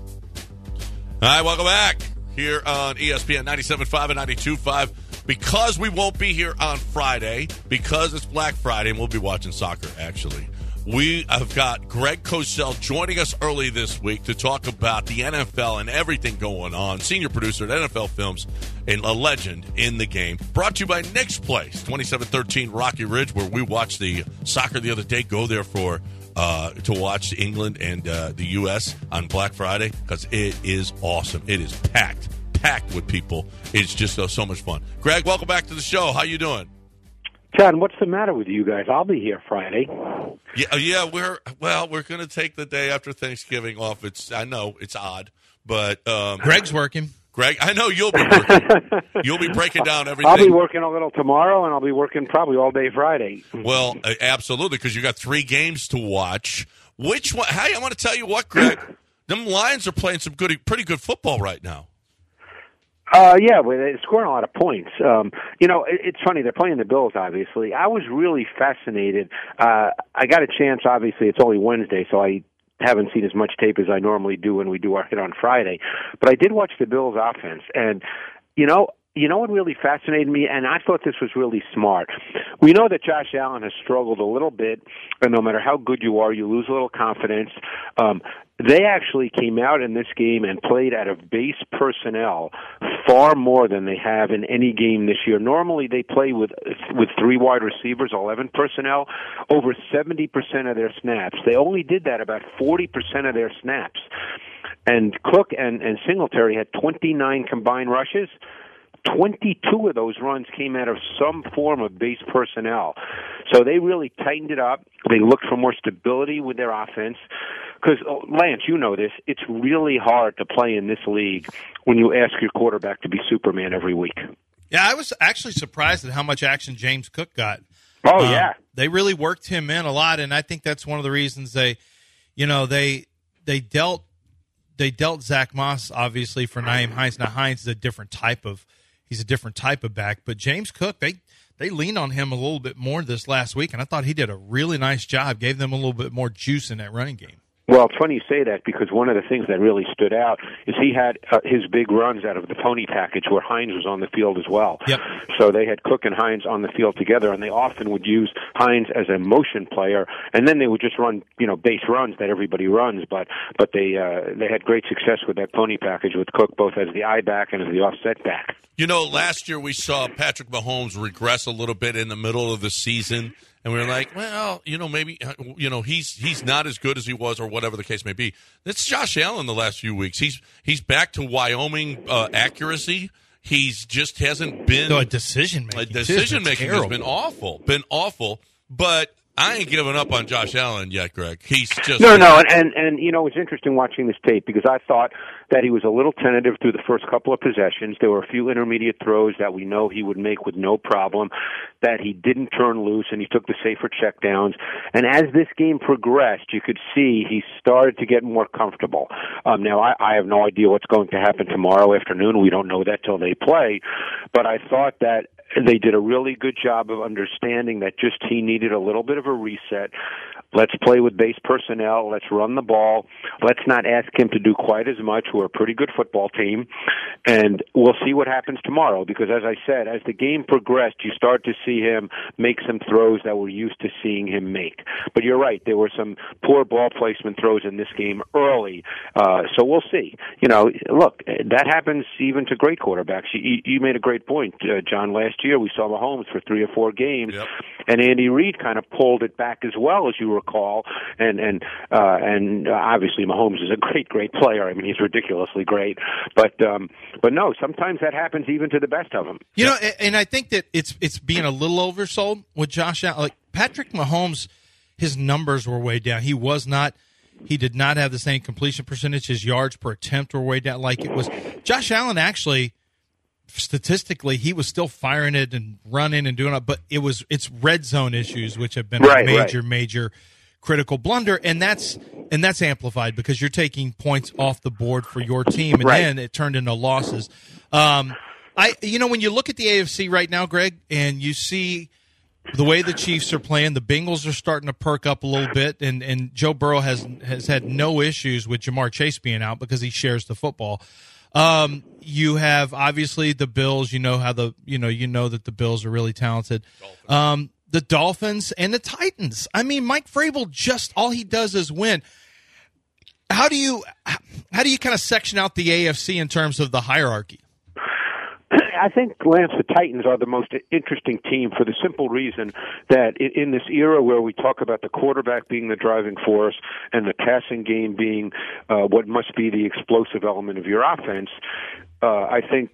All right, welcome back here on E S P N ninety-seven point five and ninety-two point five. Because we won't be here on Friday, because it's Black Friday, and we'll be watching soccer, actually, we have got Greg Cosell joining us early this week to talk about the N F L and everything going on. Senior producer at N F L Films and a legend in the game. Brought to you by Nick's Place, twenty-seven thirteen Rocky Ridge, where we watched the soccer the other day. Go there for uh, to watch England and uh, the U S on Black Friday because it is awesome. It is packed, packed with people. It's just uh, so much fun. Greg, welcome back to the show. How you doing? John, what's the matter with you guys? I'll be here Friday. Yeah, yeah, we're well. We're going to take the day after Thanksgiving off. It's I know it's odd, but um, Greg's working. Greg, I know you'll be working. You'll be breaking down everything. I'll be working a little tomorrow, and I'll be working probably all day Friday. Well, uh, absolutely, because you got three games to watch. Which one? Hey, I want to tell you what, Greg. Them Lions are playing some good, pretty good football right now. Uh, yeah, well, they're scoring a lot of points. Um, you know, it, it's funny. They're playing the Bills, obviously. I was really fascinated. Uh, I got a chance, obviously. It's only Wednesday, so I haven't seen as much tape as I normally do when we do our hit on Friday. But I did watch the Bills' offense. And, you know, you know what really fascinated me, and I thought this was really smart. We know that Josh Allen has struggled a little bit, and no matter how good you are, you lose a little confidence. Um, they actually came out in this game and played out of base personnel far more than they have in any game this year. Normally they play with with three wide receivers, eleven personnel, over seventy percent of their snaps. They only did that about forty percent of their snaps. And Cook and, and Singletary had twenty-nine combined rushes. twenty-two of those runs came out of some form of base personnel. So they really tightened it up. They looked for more stability with their offense. Because, oh, Lance, you know this, it's really hard to play in this league when you ask your quarterback to be Superman every week. Yeah, I was actually surprised at how much action James Cook got. Oh, um, yeah. They really worked him in a lot, and I think that's one of the reasons they, you know, they they dealt they dealt Zach Moss, obviously, for Nyheim Hines. Now, Hines is a different type of He's a different type of back, but James Cook, they they leaned on him a little bit more this last week, and I thought he did a really nice job, gave them a little bit more juice in that running game. Well, it's funny you say that because one of the things that really stood out is he had uh, his big runs out of the pony package where Hines was on the field as well. Yep. So they had Cook and Hines on the field together, and they often would use Hines as a motion player, and then they would just run, you know, base runs that everybody runs. But but they uh, they had great success with that pony package with Cook both as the I back and as the offset back. You know, last year we saw Patrick Mahomes regress a little bit in the middle of the season. And we were like, well, you know, maybe, you know, he's he's not as good as he was or whatever the case may be. It's Josh Allen the last few weeks. He's he's back to Wyoming uh, accuracy. He's just hasn't been. So a decision making. A decision making has been awful. Been awful. But I ain't giving up on Josh Allen yet, Greg. He's just. No, no. And, and, and, you know, it's interesting watching this tape because I thought that he was a little tentative through the first couple of possessions. There were a few intermediate throws that we know he would make with no problem, that he didn't turn loose, and he took the safer checkdowns. And as this game progressed, you could see he started to get more comfortable. Um, now, I, I have no idea what's going to happen tomorrow afternoon. We don't know that till they play. But I thought that they did a really good job of understanding that just he needed a little bit of a reset. Let's play with base personnel. Let's run the ball. Let's not ask him to do quite as much. We're a pretty good football team. And we'll see what happens tomorrow because, as I said, as the game progressed, you start to see him make some throws that we're used to seeing him make. But you're right. There were some poor ball placement throws in this game early. Uh, so we'll see. You know, look, that happens even to great quarterbacks. You, you made a great point, uh, John. Last year we saw Mahomes for three or four games, yep. and Andy Reid kind of pulled it back as well, as you recall. And and uh, and obviously Mahomes is a great, great player. I mean, he's ridiculously great. But um, but no, sometimes that happens even to the best of them. You know, and I think that it's it's being a little oversold with Josh Allen. Like Patrick Mahomes, his numbers were way down. He was not. He did not have the same completion percentage. His yards per attempt were way down. Like it was. Josh Allen actually, statistically, he was still firing it and running and doing it, but it was it's red zone issues which have been right, a major, right. major critical blunder, and that's and that's amplified because you're taking points off the board for your team, and right. then it turned into losses. Um, I, you know, when you look at the A F C right now, Greg, and you see the way the Chiefs are playing, the Bengals are starting to perk up a little bit, and, and Joe Burrow has has had no issues with Jamar Chase being out because he shares the football. Um, you have obviously the Bills. You know how the you know you know that the Bills are really talented. Um, the Dolphins and the Titans. I mean, Mike Vrabel just all he does is win. How do you how do you kind of section out the A F C in terms of the hierarchy? I think, Lance, the Titans are the most interesting team for the simple reason that in this era where we talk about the quarterback being the driving force and the passing game being uh, what must be the explosive element of your offense, uh, I think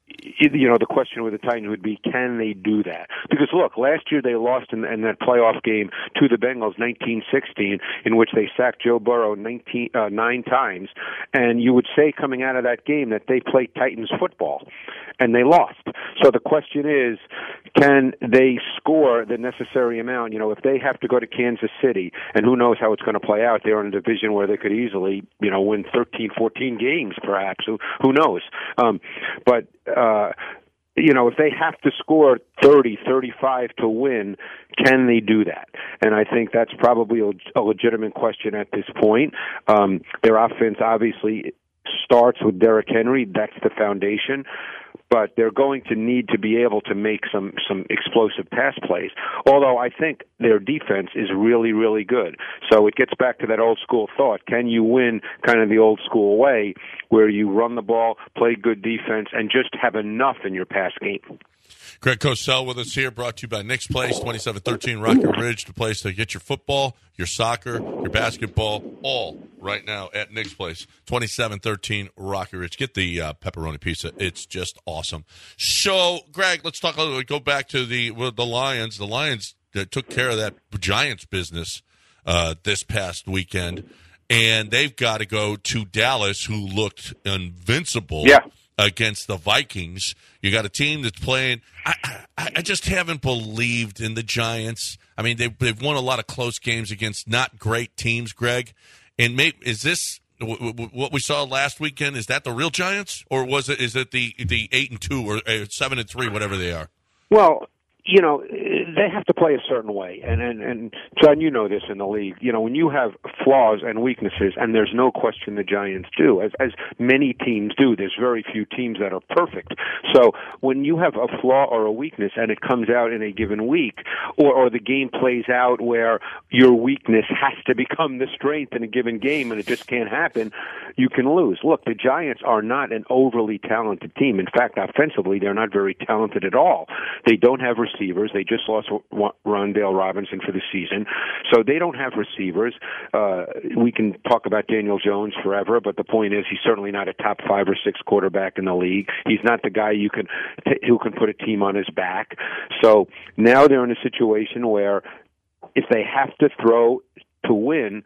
you know, the question with the Titans would be, can they do that? Because, look, last year they lost in, in that playoff game to the Bengals nineteen sixteen, in which they sacked Joe Burrow nineteen, uh, nine times, and you would say coming out of that game that they played Titans football, and they lost. So the question is, can they score the necessary amount? You know, if they have to go to Kansas City, and who knows how it's going to play out, they're in a division where they could easily, you know, win thirteen, fourteen games, perhaps. Who, who knows? Um, but Uh, you know, if they have to score thirty, thirty-five to win, can they do that? And I think that's probably a, a legitimate question at this point. Um, their offense obviously starts with Derrick Henry. That's the foundation. But they're going to need to be able to make some, some explosive pass plays. Although I think their defense is really, really good. So it gets back to that old school thought. Can you win kind of the old school way where you run the ball, play good defense, and just have enough in your pass game? Greg Cosell with us here, brought to you by Nick's Place, twenty-seven thirteen Rocket Ridge, the place to get your football, your soccer, your basketball, all right now at Nick's Place, twenty-seven thirteen Rocket Ridge. Get the uh, pepperoni pizza. It's just awesome. So, Greg, let's talk a little bit. Go back to the well, the Lions. The Lions uh, took care of that Giants business uh, this past weekend, and they've got to go to Dallas, who looked invincible. Yeah. Against the Vikings. You got a team that's playing. I, I, I just haven't believed in the Giants. I mean, they've, they've won a lot of close games against not great teams, Greg. And maybe, is this w- w- what we saw last weekend? Is that the real Giants, or was it? Is it the the eight and two or uh, seven and three, whatever they are? Well, you know, they have to play a certain way. And, and, and John, you know this in the league. You know, when you have flaws and weaknesses, and there's no question the Giants do, as, as many teams do, there's very few teams that are perfect. So when you have a flaw or a weakness and it comes out in a given week, or, or the game plays out where your weakness has to become the strength in a given game and it just can't happen, you can lose. Look, the Giants are not an overly talented team. In fact, offensively, they're not very talented at all. They don't have receivers. They just lost Rondale Robinson for the season. So they don't have receivers. Uh, we can talk about Daniel Jones forever, but the point is he's certainly not a top five or six quarterback in the league. He's not the guy you can t- who can put a team on his back. So now they're in a situation where if they have to throw to win,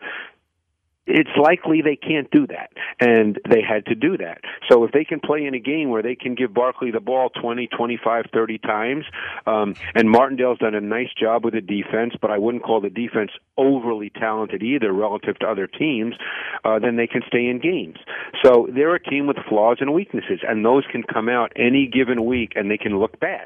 it's likely they can't do that, and they had to do that. So if they can play in a game where they can give Barkley the ball twenty, twenty-five, thirty times, um, and Martindale's done a nice job with the defense, but I wouldn't call the defense overly talented either relative to other teams, uh, then they can stay in games. So they're a team with flaws and weaknesses, and those can come out any given week, and they can look bad.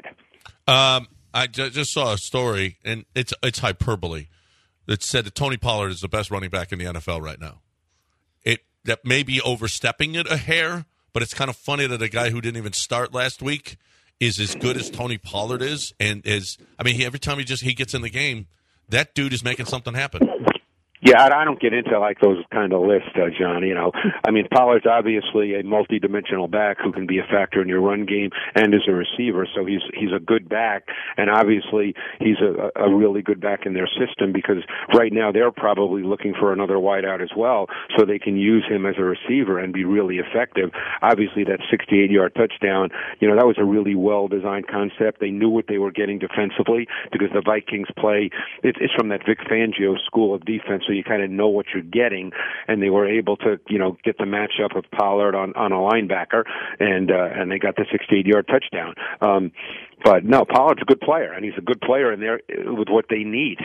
Um, I j- just saw a story, and it's it's hyperbole. That said that Tony Pollard is the best running back in the N F L right now. It that may be overstepping it a hair, but it's kind of funny that a guy who didn't even start last week is as good as Tony Pollard is, and is I mean, he, every time he just he gets in the game, that dude is making something happen. Yeah, I don't get into like those kind of lists, uh, John. You know, I mean, Pollard's obviously a multi-dimensional back who can be a factor in your run game and as a receiver. So he's he's a good back, and obviously he's a, a really good back in their system because right now they're probably looking for another wideout as well, so they can use him as a receiver and be really effective. Obviously, that sixty-eight-yard touchdown, you know, that was a really well-designed concept. They knew what they were getting defensively because the Vikings play. It's, it's from that Vic Fangio school of defense. So you kind of know what you're getting, and they were able to, you know, get the matchup of Pollard on, on a linebacker, and uh, and they got the sixty-eight-yard touchdown. Um, but no, Pollard's a good player, and he's a good player in there with what they need.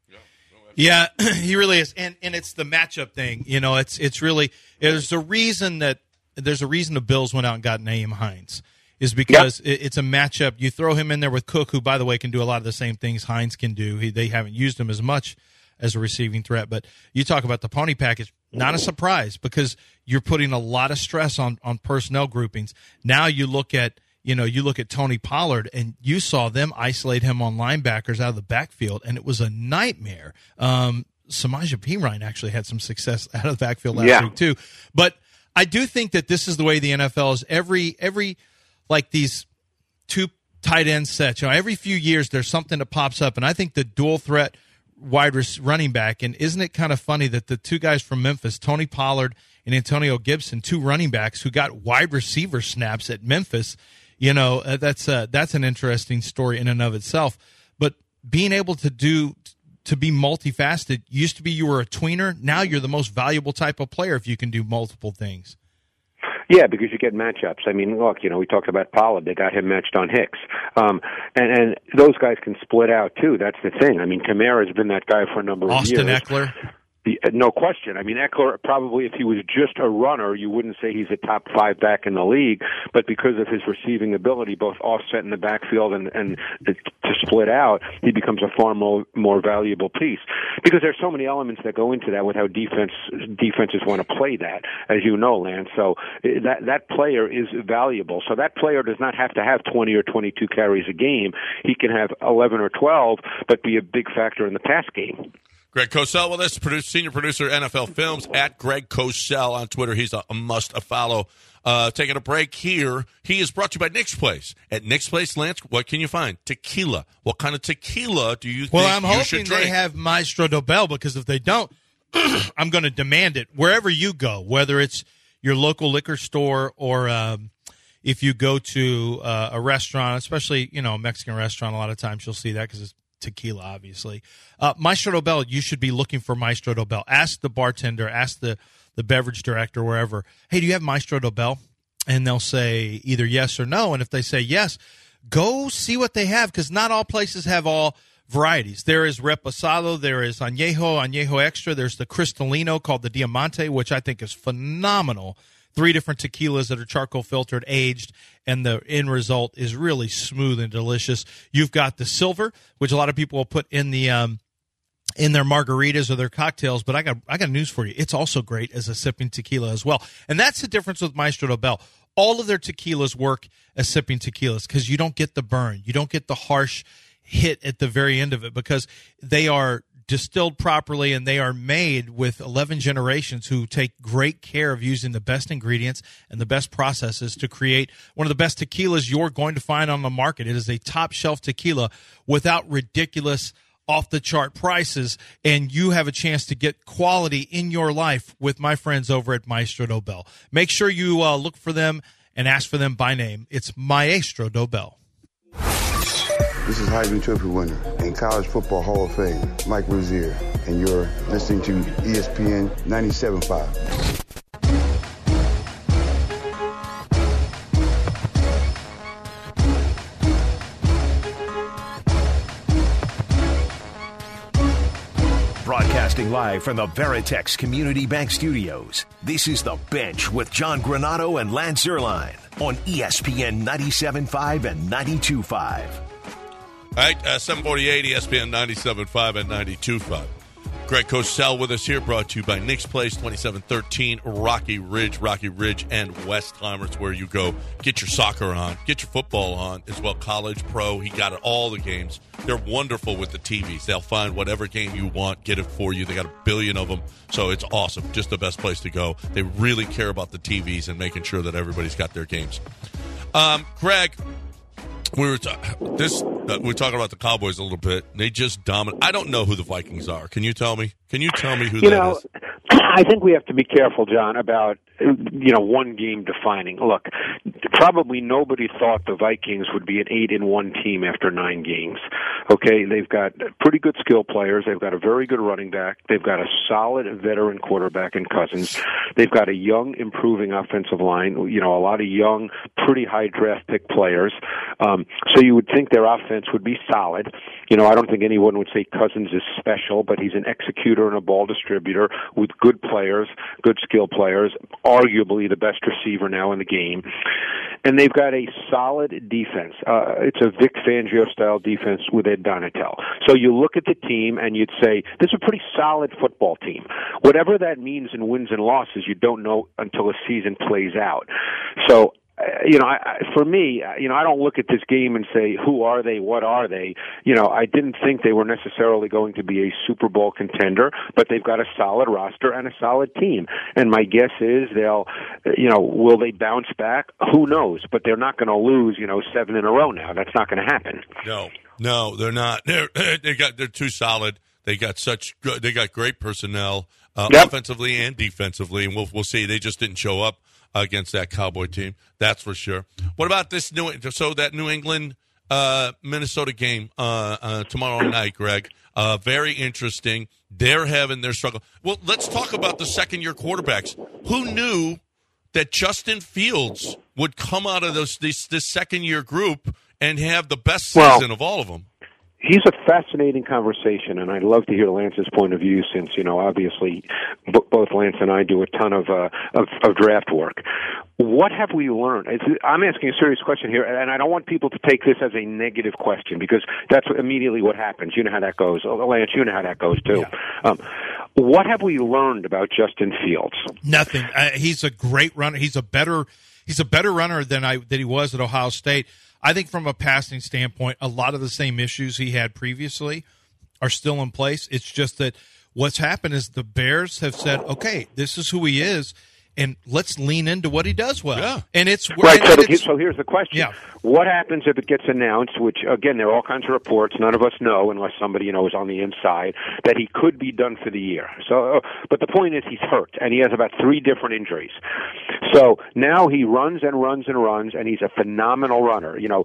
Yeah, he really is, and and it's the matchup thing. You know, it's it's really there's a reason that there's a reason the Bills went out and got Nyheim Hines. is because yep. it, it's a matchup. You throw him in there with Cook, who, by the way, can do a lot of the same things Hines can do. He, they haven't used him as much as a receiving threat. But you talk about the pony package, not a surprise because you're putting a lot of stress on, on personnel groupings. Now you look at, you know, you look at Tony Pollard, and you saw them isolate him on linebackers out of the backfield, and it was a nightmare. Um, Samaje Perine actually had some success out of the backfield last yeah. week too. But I do think that this is the way the N F L is. Every, every like these two tight end sets, you know, every few years there's something that pops up, and I think the dual threat wide running back, and isn't it kind of funny that the two guys from Memphis, Tony Pollard and Antonio Gibson, two running backs who got wide receiver snaps at Memphis, you know, uh, that's uh, that's an interesting story in and of itself. But being able to do to be multifaceted, used to be you were a tweener, now you're the most valuable type of player if you can do multiple things. Yeah, because you get matchups. I mean, look, you know, we talked about Pollard. They got him matched on Hicks. Um, and, and those guys can split out, too. That's the thing. I mean, Kamara's been that guy for a number of Austin years. Austin Eckler. The, no question. I mean, Eckler, probably if he was just a runner, you wouldn't say he's a top five back in the league. But because of his receiving ability, both offset in the backfield and, and to split out, he becomes a far more, more valuable piece. Because there's so many elements that go into that with how defense defenses want to play that, as you know, Lance. So that that player is valuable. So that player does not have to have twenty or twenty-two carries a game. He can have eleven or twelve, but be a big factor in the pass game. Greg Cosell with us, producer, senior producer, N F L Films, at Greg Cosell on Twitter. He's a, a must-follow. Uh, taking a break here. He is brought to you by Nick's Place. At Nick's Place, Lance, what can you find? Tequila. What kind of tequila do you well, think I'm you hoping should drink? They have Maestro Dobel, because if they don't, I'm going to demand it wherever you go, whether it's your local liquor store or um, if you go to uh, a restaurant, especially, you know, a Mexican restaurant. A lot of times you'll see that because it's tequila, obviously. Uh, Maestro Dobel, you should be looking for Maestro Dobel. Ask the bartender, ask the, the beverage director, wherever, hey, do you have Maestro Dobel? And they'll say either yes or no. And if they say yes, go see what they have, because not all places have all varieties. There is Reposado, there is Añejo, Añejo Extra, there's the Cristalino called the Diamante, which I think is phenomenal. Three different tequilas that are charcoal filtered, aged, and the end result is really smooth and delicious. You've got the Silver, which a lot of people will put in the um, in their margaritas or their cocktails, but I got I got news for you. It's also great as a sipping tequila as well. And that's the difference with Maestro Dobel. All of their tequilas work as sipping tequilas because you don't get the burn. You don't get the harsh hit at the very end of it because they are distilled properly, and they are made with eleven generations who take great care of using the best ingredients and the best processes to create one of the best tequilas you're going to find on the market. It is a top-shelf tequila without ridiculous off-the-chart prices, and you have a chance to get quality in your life with my friends over at Maestro Dobel. Make sure you uh, look for them and ask for them by name. It's Maestro Dobel. This is Heisman Trophy winner and College Football Hall of Fame, Mike Rozier, and you're listening to E S P N ninety-seven point five. Broadcasting live from the Veritex Community Bank Studios, this is The Bench with John Granato and Lance Zierlein on E S P N ninety-seven point five and ninety-two point five. All right, uh, seven forty-eight, E S P N ninety-seven point five and ninety-two point five. Greg Cosell with us here, brought to you by Nick's Place, twenty-seven thirteen Rocky Ridge. Rocky Ridge and Westheimer. It's where you go get your soccer on, get your football on, as well college, pro. He got it, all the games. They're wonderful with the T Vs. They'll find whatever game you want, get it for you. They got a billion of them, so it's awesome. Just the best place to go. They really care about the T Vs and making sure that everybody's got their games. Um, Greg, we were ta- this. Uh, we were talking about the Cowboys a little bit. They just dominate. I don't know who the Vikings are. Can you tell me? Can you tell me who you that know, is? I think we have to be careful, John, about, you know, one game defining. Look, probably nobody thought the Vikings would be an eight and one team after nine games. Okay, they've got pretty good skill players. They've got a very good running back. They've got a solid veteran quarterback in Cousins. They've got a young, improving offensive line. You know, a lot of young, pretty high draft pick players. Um, so you would think their offense would be solid. You know, I don't think anyone would say Cousins is special, but he's an executor and a ball distributor with good players, good skill players, arguably the best receiver now in the game. and they've got a solid defense. Uh, it's a Vic Fangio-style defense with Ed Donatel. So you look at the team and you'd say, this is a pretty solid football team. Whatever that means in wins and losses, you don't know until a season plays out. So, you know, I, for me, you know, I don't look at this game and say, who are they, what are they? You know, I didn't think they were necessarily going to be a Super Bowl contender, but they've got a solid roster and a solid team. And my guess is they'll, you know, will they bounce back? Who knows? But they're not going to lose, you know, seven in a row now. That's not going to happen. No, no, they're not. They're, they got, they're too solid. They got such good, they got great personnel, uh, yep. offensively and defensively, and we'll, we'll see. They just didn't show up against that Cowboy team, that's for sure. What about this new so that New England uh, Minnesota game uh, uh, tomorrow night, Greg? Uh, very interesting. They're having their struggle. Well, let's talk about the second year quarterbacks. Who knew that Justin Fields would come out of those this, this second year group and have the best season well, of all of them? He's a fascinating conversation, and I'd love to hear Lance's point of view since, you know, obviously b- both Lance and I do a ton of, uh, of of draft work. What have we learned? It's, I'm asking a serious question here, and I don't want people to take this as a negative question because that's immediately what happens. You know how that goes. Lance, you know how that goes, too. Yeah. Um, what have we learned about Justin Fields? Nothing. Uh, he's a great runner. He's a better he's a better runner than I than he was at Ohio State. I think from a passing standpoint, a lot of the same issues he had previously are still in place. It's just that what's happened is the Bears have said, okay, this is who he is, and let's lean into what he does well. Yeah. And it's right. and So, it's, so here's the question: yeah. What happens if it gets announced? Which again, there are all kinds of reports. None of us know unless somebody you know is on the inside that he could be done for the year. So, but the point is, he's hurt, and he has about three different injuries. So now he runs and runs and runs, and he's a phenomenal runner. You know,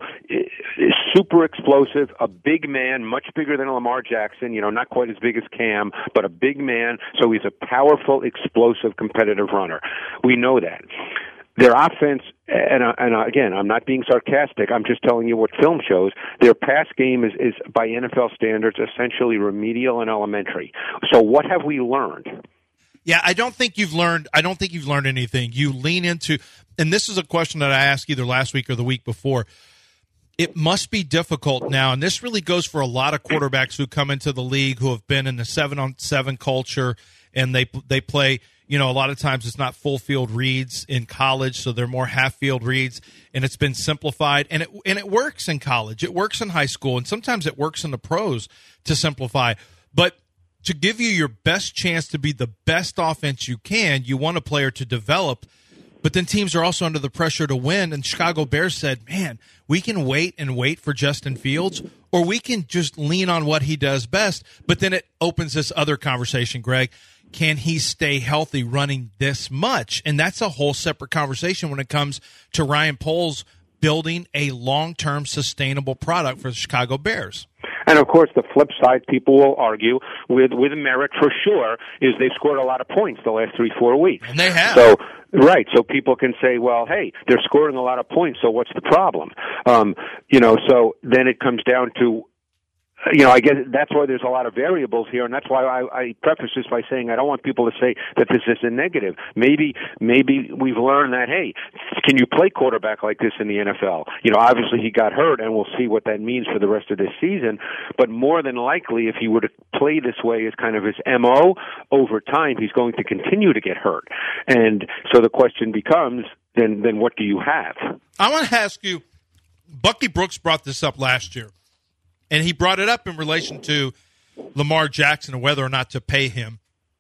super explosive, a big man, much bigger than Lamar Jackson. You know, not quite as big as Cam, but a big man. So he's a powerful, explosive, competitive runner. We know that. Their offense, and, and again, I'm not being sarcastic, I'm just telling you what film shows, their pass game is, is, by N F L standards, essentially remedial and elementary. So what have we learned? Yeah, I don't think you've learned I don't think you've learned anything. You lean into, and this is a question that I asked either last week or the week before. It must be difficult now, and this really goes for a lot of quarterbacks who come into the league who have been in the seven-on-seven culture, and they they play, you know, a lot of times it's not full field reads in college, so they're more half field reads, and it's been simplified, and it and it works in college, it works in high school, and sometimes it works in the pros to simplify. But to give you your best chance to be the best offense you can, you want a player to develop. But then teams are also under the pressure to win, and Chicago Bears said, man, we can wait and wait for Justin Fields, or we can just lean on what he does best. But then it opens this other conversation, Greg. Can he stay healthy running this much? And that's a whole separate conversation when it comes to Ryan Poles building a long-term sustainable product for the Chicago Bears. And, of course, the flip side, people will argue, with, with merit for sure, is they've scored a lot of points the last three, four weeks. And they have. So, right, so people can say, well, hey, they're scoring a lot of points, so what's the problem? Um, you know, so then it comes down to, you know, I guess that's why there's a lot of variables here, and that's why I, I preface this by saying I don't want people to say that this is a negative. Maybe, maybe we've learned that, hey, can you play quarterback like this in the N F L? You know, obviously he got hurt, and we'll see what that means for the rest of this season. But more than likely, if he were to play this way as kind of his M O over time, he's going to continue to get hurt. And so the question becomes, then, then what do you have? I want to ask you, Bucky Brooks brought this up last year. And he brought it up in relation to Lamar Jackson and whether or not to pay him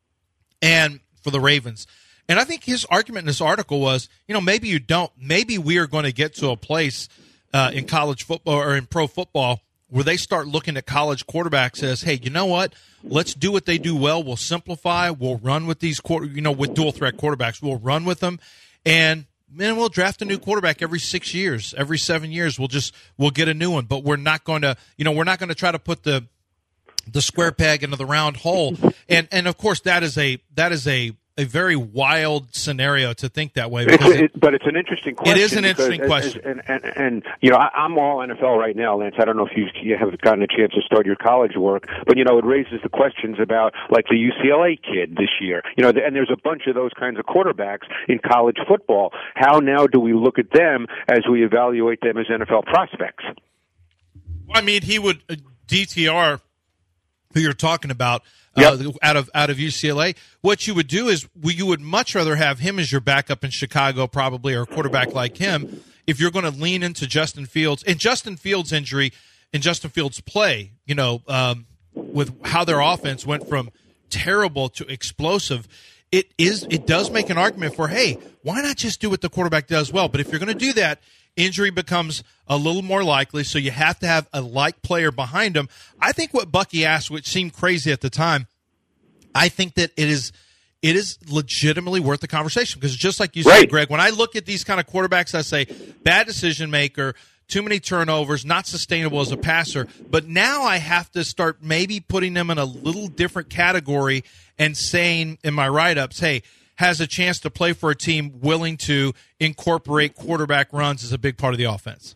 and for the Ravens. And I think his argument in this article was, you know, maybe you don't. Maybe we are going to get to a place uh, in college football or in pro football where they start looking at college quarterbacks as, hey, you know what? Let's do what they do well. We'll simplify. We'll run with these, quarter, you know, with dual threat quarterbacks. We'll run with them. And man, we'll draft a new quarterback every six years, every seven years. We'll just we'll get a new one, but we're not going to, you know, we're not going to try to put the the square peg into the round hole. And and of course, that is a that is a a very wild scenario to think that way. It's, it, but it's an interesting question. It is an interesting because, question. And, and, and, and, you know, I, I'm all N F L right now, Lance. I don't know if you, you have gotten a chance to start your college work, but, you know, it raises the questions about, like, the U C L A kid this year. You know, and there's a bunch of those kinds of quarterbacks in college football. How now do we look at them as we evaluate them as N F L prospects? I mean, he would uh, D T R, who you're talking about, uh, yep. out of out of U C L A. What you would do is you would much rather have him as your backup in Chicago, probably, or a quarterback like him, if you're going to lean into Justin Fields. And Justin Fields' injury and Justin Fields' play, you know, um, with how their offense went from terrible to explosive, it is it does make an argument for, hey, why not just do what the quarterback does well? But if you're going to do that, injury becomes a little more likely, so you have to have a like player behind him. I think what Bucky asked, which seemed crazy at the time, I think that it is it is legitimately worth the conversation, because just like you right. said, Greg, when I look at these kind of quarterbacks, I say bad decision maker, too many turnovers, not sustainable as a passer. But now I have to start maybe putting them in a little different category and saying in my write-ups, hey, has a chance to play for a team willing to incorporate quarterback runs as a big part of the offense.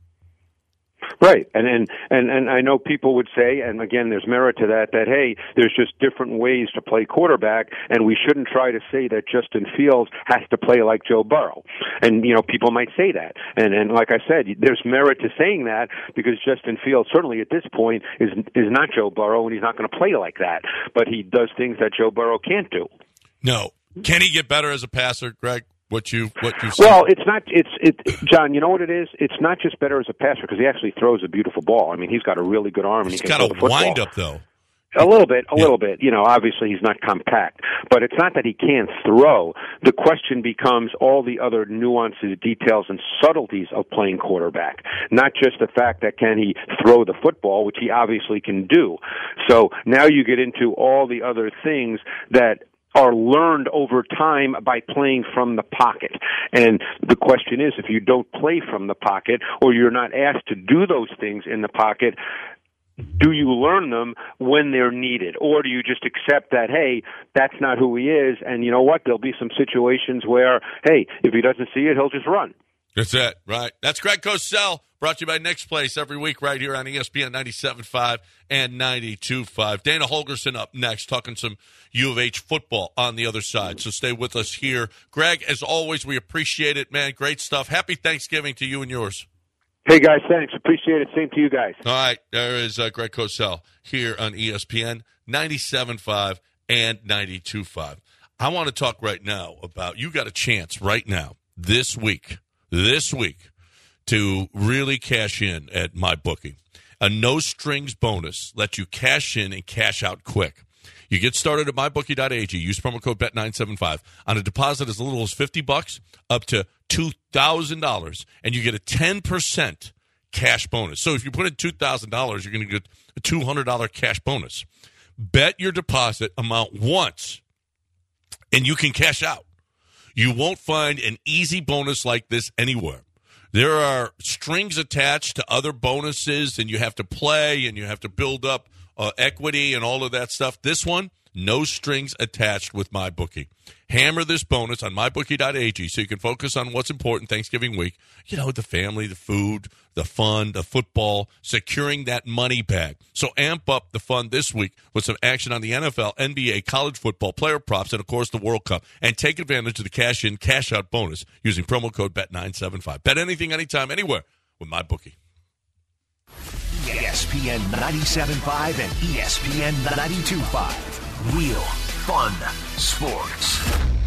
Right, and and and and I know people would say, and again, there's merit to that, that hey, there's just different ways to play quarterback, and we shouldn't try to say that Justin Fields has to play like Joe Burrow. And you know, people might say that, and and like I said, there's merit to saying that, because Justin Fields certainly at this point is is not Joe Burrow, and he's not going to play like that. But he does things that Joe Burrow can't do. No, can he get better as a passer, Greg? What you what you said? Well, it's not. It's it, John. You know what it is? It's not just better as a passer, because he actually throws a beautiful ball. I mean, he's got a really good arm, and he's he can got throw the football. wind up though. A little bit, a yeah. little bit. You know, obviously he's not compact, but it's not that he can't throw. The question becomes all the other nuances, details, and subtleties of playing quarterback. Not just the fact that can he throw the football, which he obviously can do. So now you get into all the other things that are learned over time by playing from the pocket. And the question is, if you don't play from the pocket, or you're not asked to do those things in the pocket, do you learn them when they're needed? Or do you just accept that, hey, that's not who he is, and you know what, there'll be some situations where, hey, if he doesn't see it, he'll just run. That's it, right. That's Greg Cosell, brought to you by Next Place every week right here on E S P N ninety-seven point five and ninety-two point five. Dana Holgerson up next, talking some U of H football on the other side. So stay with us here. Greg, as always, we appreciate it, man. Great stuff. Happy Thanksgiving to you and yours. Hey, guys, thanks. Appreciate it. Same to you guys. All right, there is uh, Greg Cosell here on E S P N ninety-seven point five and ninety-two point five. I want to talk right now about, you got a chance right now, this week, this week, to really cash in at MyBookie. A no-strings bonus lets you cash in and cash out quick. You get started at my bookie dot a g. Use promo code B E T nine seven five on a deposit as little as fifty bucks up to two thousand dollars, and you get a ten percent cash bonus. So if you put in two thousand dollars, you're going to get a two hundred dollars cash bonus. Bet your deposit amount once, and you can cash out. You won't find an easy bonus like this anywhere. There are strings attached to other bonuses, and you have to play, and you have to build up uh, equity and all of that stuff. This one, no strings attached with MyBookie. Hammer this bonus on my bookie dot a g so you can focus on what's important Thanksgiving week. You know, the family, the food, the fun, the football, securing that money bag. So amp up the fun this week with some action on the N F L, N B A, college football, player props, and, of course, the World Cup. And take advantage of the cash-in, cash-out bonus using promo code B E T nine seven five. Bet anything, anytime, anywhere with MyBookie. E S P N ninety-seven point five and E S P N ninety-two point five. Real fun sports.